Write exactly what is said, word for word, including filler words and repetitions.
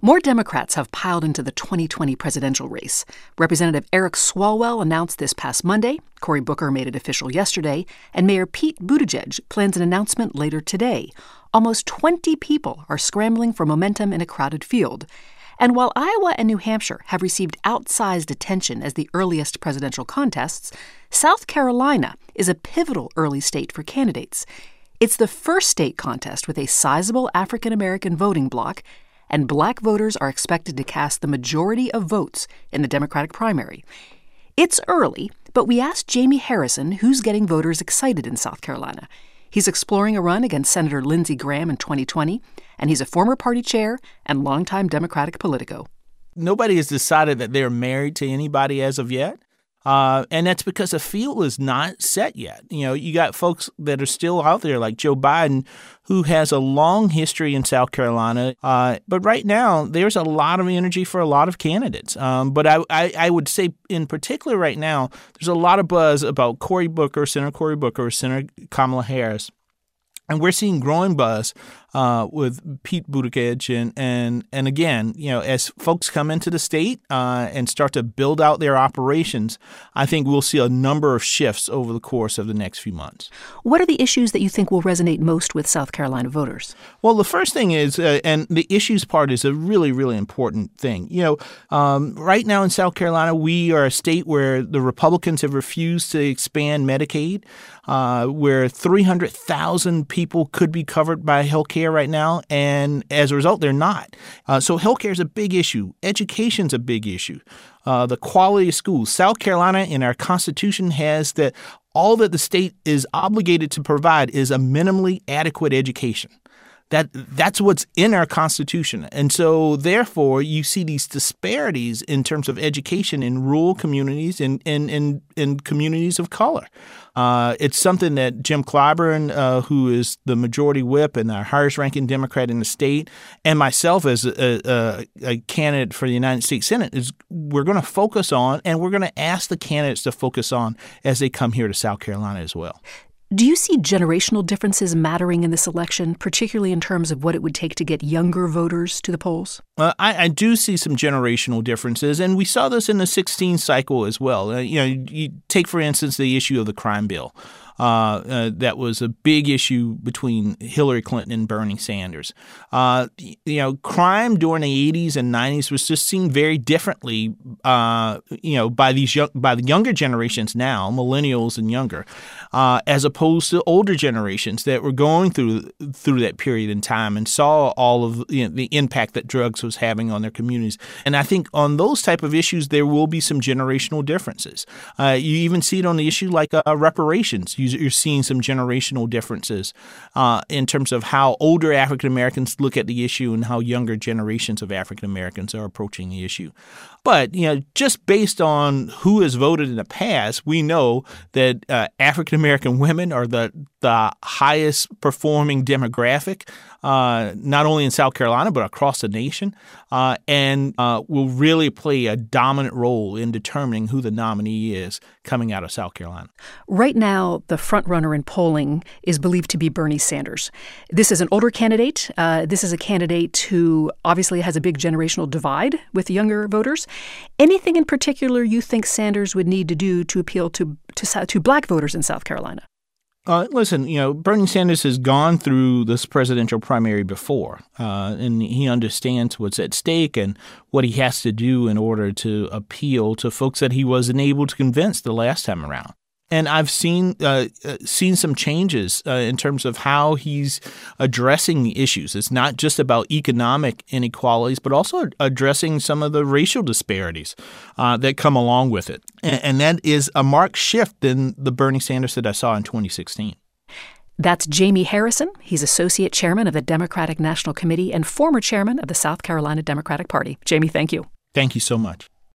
More Democrats have piled into the twenty twenty presidential race. Representative Eric Swalwell announced this past Monday, Cory Booker made it official yesterday, and Mayor Pete Buttigieg plans an announcement later today. Almost twenty people are scrambling for momentum in a crowded field. And while Iowa and New Hampshire have received outsized attention as the earliest presidential contests, South Carolina is a pivotal early state for candidates. It's the first state contest with a sizable African-American voting bloc, and black voters are expected to cast the majority of votes in the Democratic primary. It's early, but we asked Jamie Harrison who's getting voters excited in South Carolina. He's exploring a run against Senator Lindsey Graham in twenty twenty, and he's a former party chair and longtime Democratic politico. Nobody has decided that they're married to anybody as of yet. Uh, and that's because the field is not set yet. You know, you got folks that are still out there like Joe Biden, who has a long history in South Carolina. Uh, but right now, there's a lot of energy for a lot of candidates. Um, but I, I, I would say in particular right now, there's a lot of buzz about Cory Booker, Senator Cory Booker, Senator Kamala Harris. And we're seeing growing buzz uh, with Pete Buttigieg. And, and, and again, you know, as folks come into the state uh, and start to build out their operations, I think we'll see a number of shifts over the course of the next few months. What are the issues that you think will resonate most with South Carolina voters? Well, the first thing is, uh, and the issues part is a really, really important thing. You know, um, right now in South Carolina, we are a state where the Republicans have refused to expand Medicaid, uh, where three hundred thousand people could be covered by health care right now, and as a result, they're not. Uh, so health care is a big issue. Education's a big issue. Uh, the quality of schools. South Carolina in our Constitution has that all that the state is obligated to provide is a minimally adequate education. That that's what's in our Constitution. And so, therefore, you see these disparities in terms of education in rural communities and in, in, in communities of color. Uh, it's something that Jim Clyburn, uh, who is the majority whip and our highest-ranking Democrat in the state, and myself as a, a, a candidate for the United States Senate, is we're going to focus on, and we're going to ask the candidates to focus on as they come here to South Carolina as well. Do you see generational differences mattering in this election, particularly in terms of what it would take to get younger voters to the polls? Uh, I, I do see some generational differences, and we saw this in the sixteen cycle as well. Uh, you know, you take, for instance, the issue of the crime bill. Uh, uh, that was a big issue between Hillary Clinton and Bernie Sanders. Uh, you know, crime during the eighties and nineties was just seen very differently, uh, you know, by these young, by the younger generations now, millennials and younger, uh, as opposed to older generations that were going through through that period in time and saw all of you know, the impact that drugs was having on their communities. And I think on those type of issues, there will be some generational differences. Uh, you even see it on the issue like uh, reparations. You're seeing some generational differences uh, in terms of how older African Americans look at the issue and how younger generations of African Americans are approaching the issue. But, you know, just based on who has voted in the past, we know that uh, African American women are the the highest performing demographic, uh, not only in South Carolina, but across the nation, uh, and uh, will really play a dominant role in determining who the nominee is coming out of South Carolina. Right now, the frontrunner in polling is believed to be Bernie Sanders. This is an older candidate. Uh, this is a candidate who obviously has a big generational divide with younger voters. Anything in particular you think Sanders would need to do to appeal to to, to black voters in South Carolina? Uh, listen, you know, Bernie Sanders has gone through this presidential primary before, uh, and he understands what's at stake and what he has to do in order to appeal to folks that he wasn't able to convince the last time around. And I've seen uh, seen some changes uh, in terms of how he's addressing the issues. It's not just about economic inequalities, but also addressing some of the racial disparities uh, that come along with it. And, and that is a marked shift in the Bernie Sanders that I saw in twenty sixteen. That's Jamie Harrison. He's Associate Chairman of the Democratic National Committee and former Chairman of the South Carolina Democratic Party. Jamie, thank you. Thank you so much.